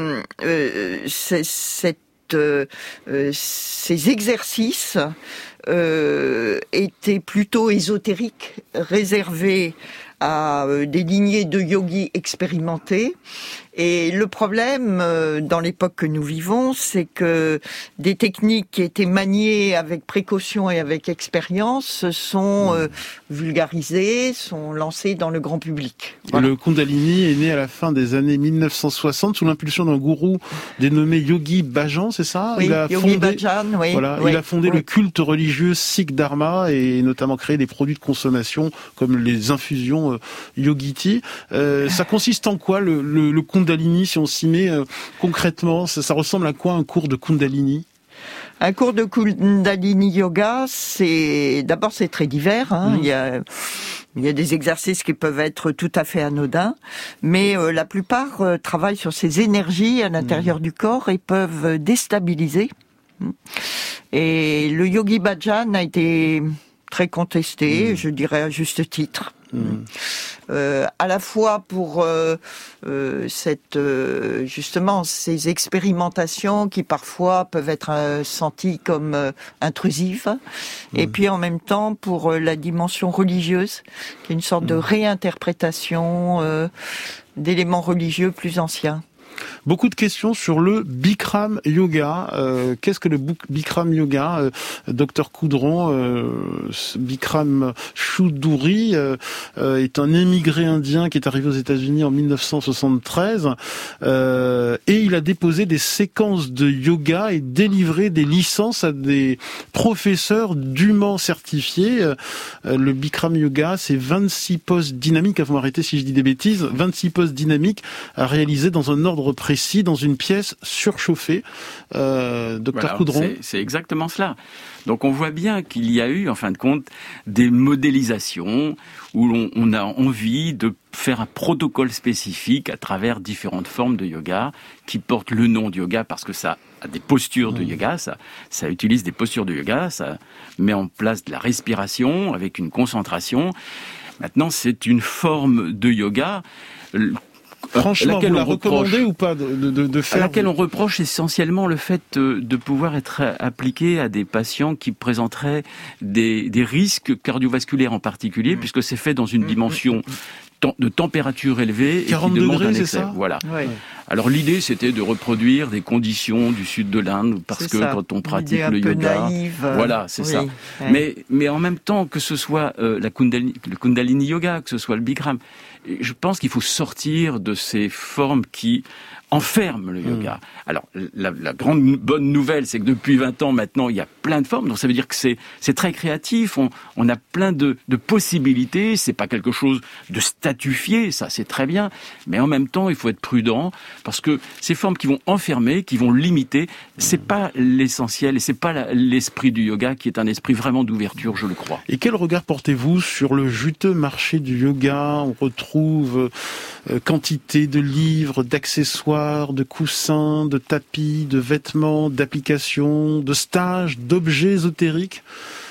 ces exercices étaient plutôt ésotériques, réservés à des lignées de yogis expérimentés. Et le problème, dans l'époque que nous vivons, c'est que des techniques qui étaient maniées avec précaution et avec expérience sont vulgarisées, sont lancées dans le grand public. Voilà. Le Kundalini est né à la fin des années 1960 sous l'impulsion d'un gourou dénommé Yogi Bhajan, c'est ça? Oui, Yogi Bhajan, oui. Voilà, oui. Il a fondé le culte religieux Sikh Dharma et notamment créé des produits de consommation comme les infusions Yogiti. Ça consiste en quoi le Kundalini, si on s'y met concrètement, ça ressemble à quoi un cours de Kundalini? Un cours de Kundalini Yoga, c'est très divers. Hein. Il y a des exercices qui peuvent être tout à fait anodins, mais la plupart travaillent sur ces énergies à l'intérieur du corps et peuvent déstabiliser. Et le Yogi Bhajan a été très contesté, je dirais à juste titre. À la fois pour justement ces expérimentations qui parfois peuvent être senties comme intrusives, et puis en même temps pour la dimension religieuse, qui est une sorte de réinterprétation d'éléments religieux plus anciens. Beaucoup de questions sur le Bikram Yoga. Qu'est-ce que le Bikram Yoga? Docteur Coudron, Bikram Choudhury est un émigré indien qui est arrivé aux États-Unis en 1973 et il a déposé des séquences de yoga et délivré des licences à des professeurs dûment certifiés. Le Bikram Yoga, c'est 26 poses dynamiques, vous m'arrêtez si je dis des bêtises, 26 poses dynamiques à réaliser dans un ordre précis, dans une pièce surchauffée. Docteur Coudron. C'est exactement cela. Donc on voit bien qu'il y a eu, en fin de compte, des modélisations où on a envie de faire un protocole spécifique à travers différentes formes de yoga qui portent le nom de yoga parce que ça a des postures de yoga, ça utilise des postures de yoga, ça met en place de la respiration avec une concentration. Maintenant, c'est une forme de yoga. Franchement, vous la recommandez ou pas de faire? À laquelle on reproche essentiellement le fait de pouvoir être appliqué à des patients qui présenteraient des risques cardiovasculaires en particulier, puisque c'est fait dans une dimension de température élevée et qui demande un excès. C'est ça? Voilà. Ouais. Alors l'idée, c'était de reproduire des conditions du sud de l'Inde, parce que quand on pratique le yoga, voilà, c'est ça. Ouais. Mais en même temps, que ce soit le Kundalini Yoga, que ce soit le Bikram, je pense qu'il faut sortir de ces formes qui enferment le yoga. Alors, la grande bonne nouvelle, c'est que depuis 20 ans maintenant, il y a plein de formes. Donc ça veut dire que c'est très créatif. On a plein de possibilités. C'est pas quelque chose de statifié, ça c'est très bien. Mais en même temps, il faut être prudent parce que ces formes qui vont enfermer, qui vont limiter, c'est pas l'essentiel et c'est pas l'esprit du yoga qui est un esprit vraiment d'ouverture, je le crois. Et quel regard portez-vous sur le juteux marché du yoga? On retrouve quantité de livres, d'accessoires, de coussins, de tapis, de vêtements, d'applications, de stages, d'objets ésotériques.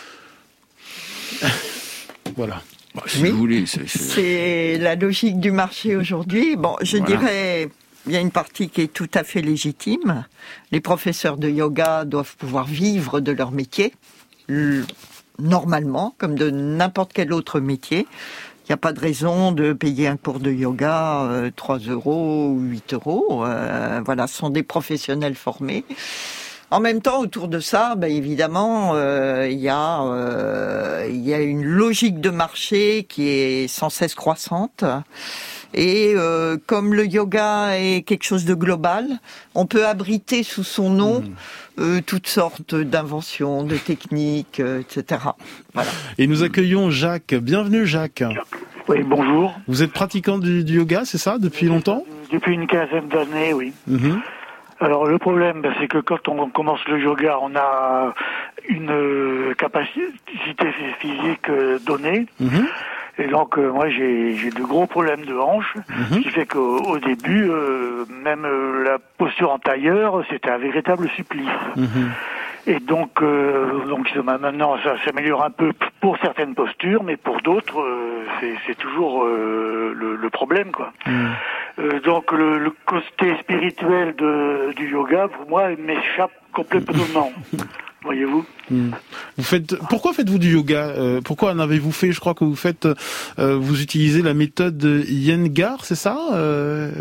Voilà. Bah, si vous voulez, c'est la logique du marché aujourd'hui. Bon, je dirais, il y a une partie qui est tout à fait légitime. Les professeurs de yoga doivent pouvoir vivre de leur métier, normalement, comme de n'importe quel autre métier. Il n'y a pas de raison de payer un cours de yoga 3 € ou 8 €. Voilà, ce sont des professionnels formés. En même temps, autour de ça, évidemment, il y a une logique de marché qui est sans cesse croissante. Et comme le yoga est quelque chose de global, on peut abriter sous son nom toutes sortes d'inventions, de techniques, etc. Voilà. Et nous accueillons Jacques. Bienvenue Jacques. Oui, bonjour. Vous êtes pratiquant du yoga, c'est ça, depuis longtemps ? Depuis une quinzaine d'années, oui. Alors le problème, c'est que quand on commence le yoga, on a une capacité physique donnée. Et donc moi j'ai de gros problèmes de hanches, ce qui fait qu'au début, même la posture en tailleur, c'était un véritable supplice. Et donc maintenant ça s'améliore un peu pour certaines postures, mais pour d'autres c'est toujours le problème, quoi. Donc le côté spirituel du yoga, pour moi, m'échappe complètement. Voyez-vous. Pourquoi faites-vous du yoga ? Pourquoi en avez-vous fait ? Je crois que vous utilisez la méthode Iyengar, c'est ça, Jacques ?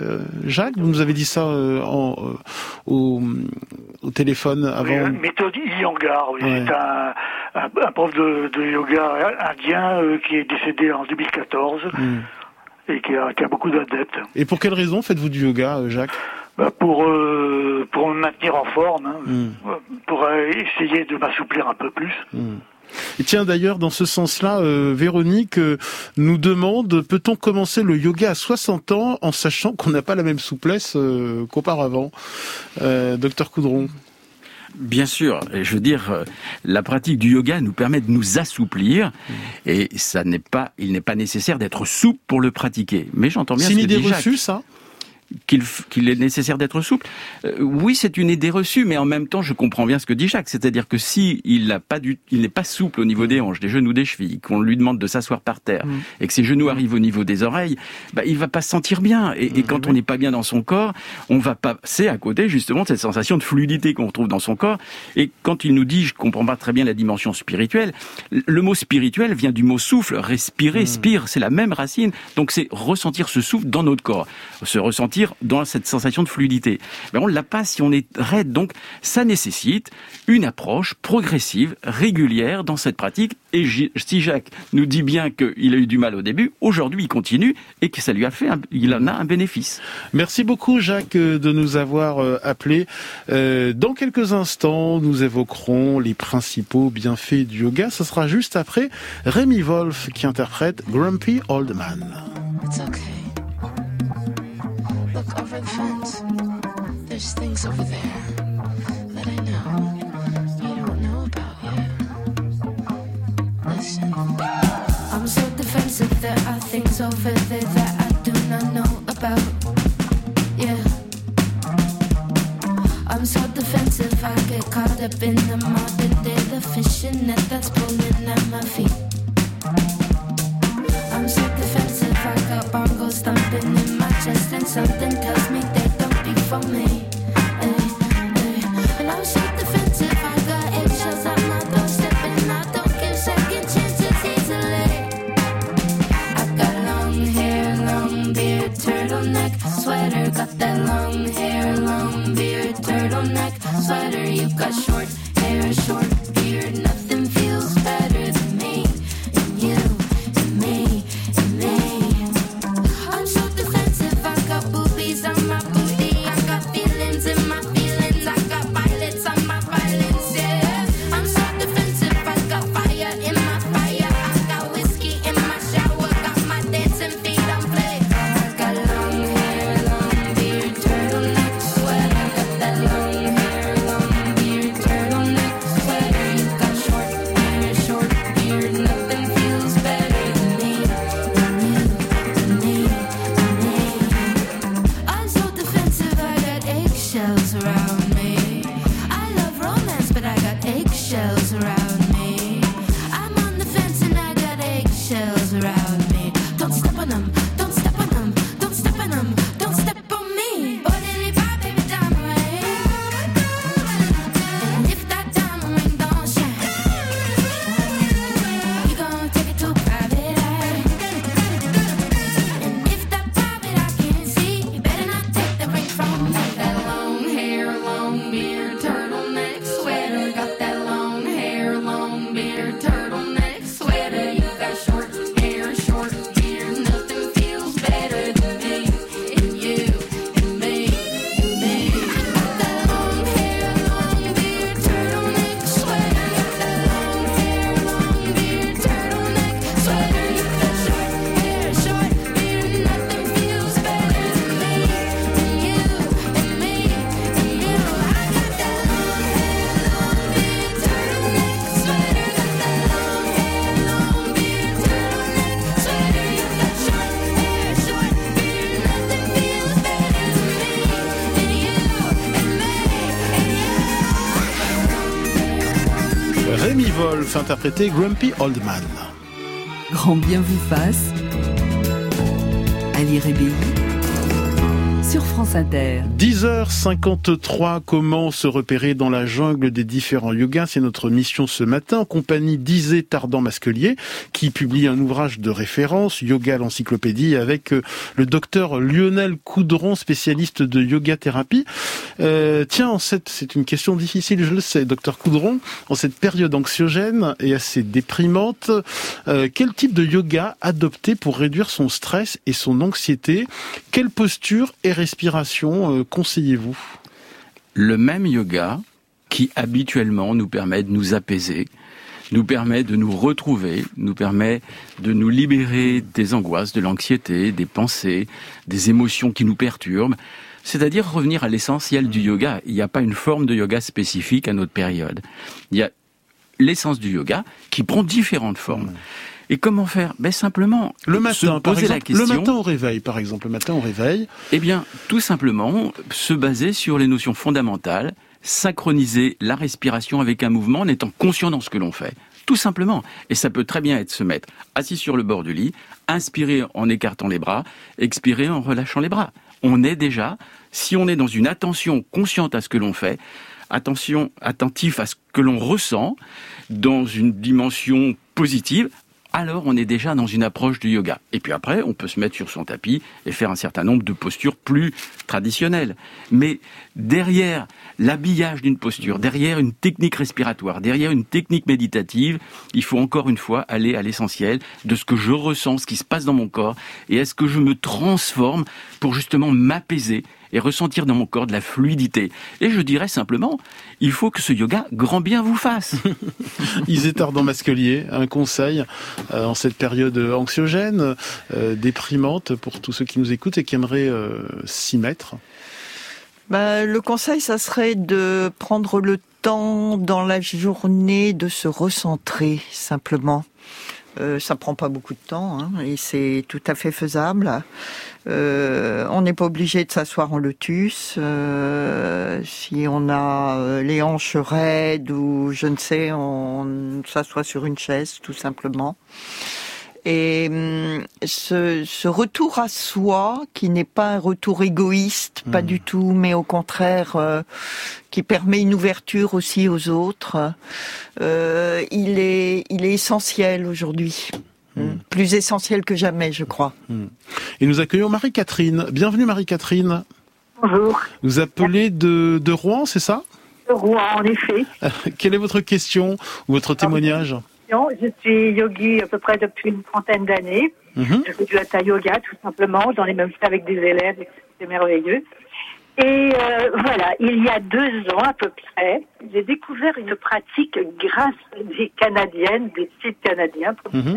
Vous nous avez dit ça au téléphone avant. Oui, méthode Iyengar, oui. Ouais. C'est un prof de yoga indien qui est décédé en 2014 et qui a beaucoup d'adeptes. Et pour quelle raison faites-vous du yoga, Jacques ? Pour me maintenir en forme, pour essayer de m'assouplir un peu plus. Et tiens, d'ailleurs, dans ce sens-là, Véronique nous demande, peut-on commencer le yoga à 60 ans en sachant qu'on n'a pas la même souplesse qu'auparavant ? Docteur Coudron. Bien sûr, je veux dire, la pratique du yoga nous permet de nous assouplir et il n'est pas nécessaire d'être souple pour le pratiquer. Mais j'entends bien ce que dit Jacques. C'est une idée reçue, ça ? Qu'il est nécessaire d'être souple. Oui, c'est une idée reçue, mais en même temps, je comprends bien ce que dit Jacques. C'est-à-dire que si il n'est pas souple au niveau des hanches, des genoux, des chevilles, qu'on lui demande de s'asseoir par terre, et que ses genoux arrivent au niveau des oreilles, il va pas se sentir bien. Et quand on n'est pas bien dans son corps, on va passer à côté, justement, de cette sensation de fluidité qu'on retrouve dans son corps. Et quand il nous dit, je comprends pas très bien la dimension spirituelle, le mot spirituel vient du mot souffle, respirer, spire, c'est la même racine. Donc c'est ressentir ce souffle dans notre corps. Se ressentir dans cette sensation de fluidité. Mais on ne l'a pas si on est raide. Donc, ça nécessite une approche progressive, régulière dans cette pratique. Et si Jacques nous dit bien qu'il a eu du mal au début, aujourd'hui il continue et que ça lui a il en a un bénéfice. Merci beaucoup Jacques de nous avoir appelés. Dans quelques instants, nous évoquerons les principaux bienfaits du yoga. Ce sera juste après Rémi Wolf qui interprète Grumpy Old Man. It's okay. Look over the fence. There's things over there that I know you don't know about yet. Listen. I'm so defensive. There are things over there that I do not know about. Yeah. I'm so defensive. I get caught up in the modern day, the fishing net that's pulling at my feet. I'm so defensive. I got bongos thumping in my chest, and something tells me they don't be for me. And I'm so defensive. I got eggshells on my doorstep, and I don't give second chances easily. I got long hair, long beard, turtleneck, sweater. Got that long hair, long beard, turtleneck, sweater. You got short hair, short beard. Nothing feels better than me and you and me and me. I'm so defensive. I got boobies on my booty. I got feelings. fait interpréter Grumpy Old Man. Grand bien vous fasse. Ali Rébéi sur France Inter. 10h53, comment se repérer dans la jungle des différents yogas? C'est notre mission ce matin en compagnie d'Isée Tardan-Masquelier qui publie un ouvrage de référence, Yoga l'encyclopédie, avec le docteur Lionel Coudron, spécialiste de yoga thérapie. C'est une question difficile, je le sais, docteur Coudron, en cette période anxiogène et assez déprimante, quel type de yoga adopter pour réduire son stress et son anxiété? Quelle posture et respiration conseillez-vous? Le même yoga qui habituellement nous permet de nous apaiser, nous permet de nous retrouver, nous permet de nous libérer des angoisses, de l'anxiété, des pensées, des émotions qui nous perturbent. C'est-à-dire revenir à l'essentiel du yoga. Il n'y a pas une forme de yoga spécifique à notre période. Il y a l'essence du yoga qui prend différentes formes. Et comment faire? Simplement, le matin, se poser la question. Le matin au réveil, par exemple. Le matin au réveil. Eh bien, tout simplement, se baser sur les notions fondamentales, synchroniser la respiration avec un mouvement en étant conscient dans ce que l'on fait. Tout simplement. Et ça peut très bien être se mettre assis sur le bord du lit, inspirer en écartant les bras, expirer en relâchant les bras. On est déjà, si on est dans une attention consciente à ce que l'on fait, attentif à ce que l'on ressent, dans une dimension positive, alors on est déjà dans une approche du yoga. Et puis après, on peut se mettre sur son tapis et faire un certain nombre de postures plus traditionnelles. Mais derrière l'habillage d'une posture, derrière une technique respiratoire, derrière une technique méditative, il faut encore une fois aller à l'essentiel de ce que je ressens, ce qui se passe dans mon corps, et est-ce que je me transforme pour justement m'apaiser et ressentir dans mon corps de la fluidité. Et je dirais simplement, il faut que ce yoga grand bien vous fasse. Isée Tardan-Masquelier, un conseil en cette période anxiogène, déprimante pour tous ceux qui nous écoutent et qui aimeraient s'y mettre? Le conseil, ça serait de prendre le temps dans la journée de se recentrer, simplement. Ça prend pas beaucoup de temps, et c'est tout à fait faisable. On n'est pas obligé de s'asseoir en lotus. Si on a les hanches raides ou je ne sais, on s'assoit sur une chaise, tout simplement. Et ce retour à soi, qui n'est pas un retour égoïste, pas du tout, mais au contraire, qui permet une ouverture aussi aux autres, il est essentiel aujourd'hui. Plus essentiel que jamais, je crois. Et nous accueillons Marie-Catherine. Bienvenue Marie-Catherine. Bonjour. Vous appelez de Rouen, c'est ça? De Rouen, en effet. Quelle est votre question ou votre témoignage? Je suis yogi à peu près depuis une trentaine d'années. Je fais du hatha yoga, tout simplement. J'en ai même fait avec des élèves, c'est merveilleux. Et voilà, il y a 2 ans à peu près, j'ai découvert une pratique grâce des Canadiennes, des sites canadiens,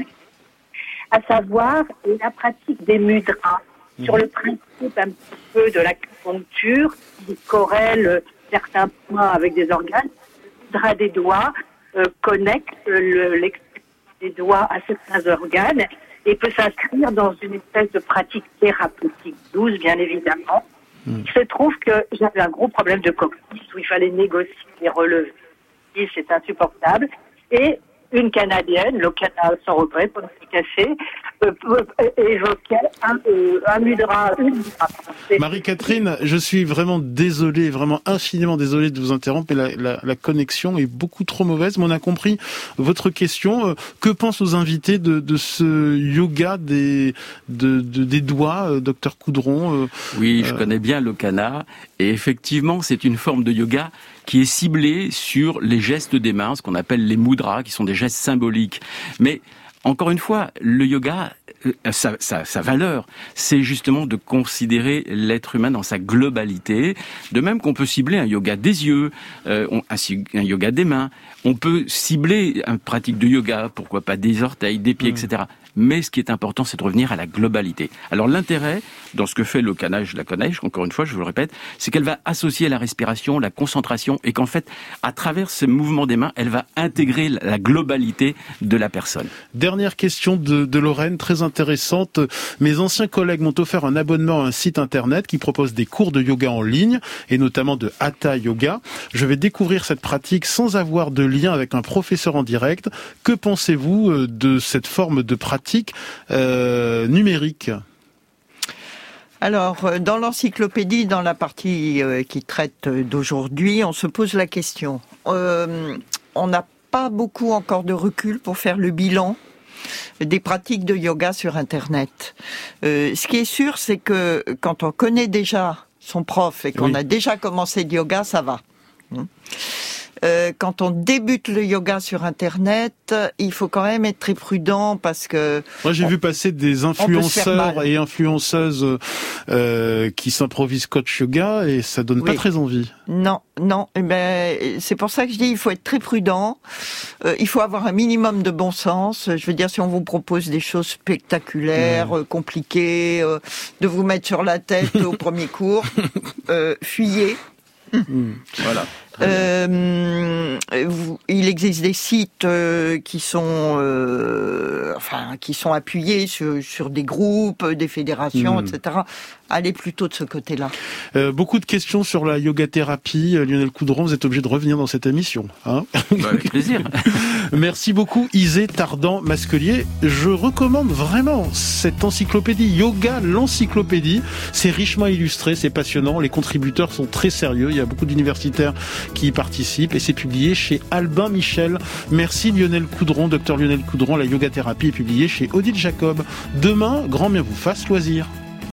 à savoir la pratique des mudras, sur le principe un petit peu de l'acupuncture, qui corrèle certains points avec des organes. Le mudra des doigts connecte l'expression des doigts à certains organes et peut s'inscrire dans une espèce de pratique thérapeutique douce, bien évidemment. Il se trouve que j'avais un gros problème de coccyx où il fallait négocier les relevés. C'est insupportable. Et une Canadienne, Locana sans regret, pour ne pas cacher, évoquait un mudra. Marie-Catherine, je suis vraiment désolé, vraiment infiniment désolé de vous interrompre, mais la connexion est beaucoup trop mauvaise. Mais on a compris votre question. Que pensent nos invités de ce yoga des doigts, docteur Coudron? Oui, je connais bien Locana, et effectivement, c'est une forme de yoga qui est ciblée sur les gestes des mains, ce qu'on appelle les mudras, qui sont des gestes symboliques. Mais encore une fois, le yoga, sa valeur, c'est justement de considérer l'être humain dans sa globalité. De même qu'on peut cibler un yoga des yeux, un yoga des mains. On peut cibler une pratique de yoga, pourquoi pas des orteils, des pieds, etc. Mais ce qui est important, c'est de revenir à la globalité. Alors l'intérêt, dans ce que fait Locana, je la connais, encore une fois, je vous le répète, c'est qu'elle va associer la respiration, la concentration, et qu'en fait, à travers ce mouvement des mains, elle va intégrer la globalité de la personne. Dernière question de Lorraine, très intéressante. intéressante. Mes anciens collègues m'ont offert un abonnement à un site internet qui propose des cours de yoga en ligne et notamment de Hatha Yoga. Je vais découvrir cette pratique sans avoir de lien avec un professeur en direct. Que pensez-vous de cette forme de pratique numérique ? Alors, dans l'encyclopédie, dans la partie qui traite d'aujourd'hui, on se pose la question. On n'a pas beaucoup encore de recul pour faire le bilan des pratiques de yoga sur Internet. Ce qui est sûr, c'est que quand on connaît déjà son prof et qu'on a déjà commencé le yoga, ça va. Quand on débute le yoga sur Internet, il faut quand même être très prudent parce que... Moi, j'ai vu passer des influenceurs et influenceuses qui s'improvisent coach yoga et ça donne pas très envie. Non. C'est pour ça que je dis il faut être très prudent. Il faut avoir un minimum de bon sens. Je veux dire, si on vous propose des choses spectaculaires, compliquées, de vous mettre sur la tête au premier cours, fuyez. Voilà. Il existe des sites qui sont appuyés sur des groupes, des fédérations, etc. Allez plutôt de ce côté-là. Beaucoup de questions sur la yoga thérapie. Lionel Coudron, vous êtes obligé de revenir dans cette émission. Avec plaisir. Merci beaucoup Isée Tardan-Masquelier. Je recommande vraiment cette encyclopédie Yoga, l'encyclopédie. C'est richement illustré, c'est passionnant. Les contributeurs sont très sérieux. Il y a beaucoup d'universitaires qui y participent et c'est publié chez Albin Michel. Merci Lionel Coudron, docteur Lionel Coudron. La yoga thérapie est publiée chez Odile Jacob. Demain, grand bien vous fasse loisir.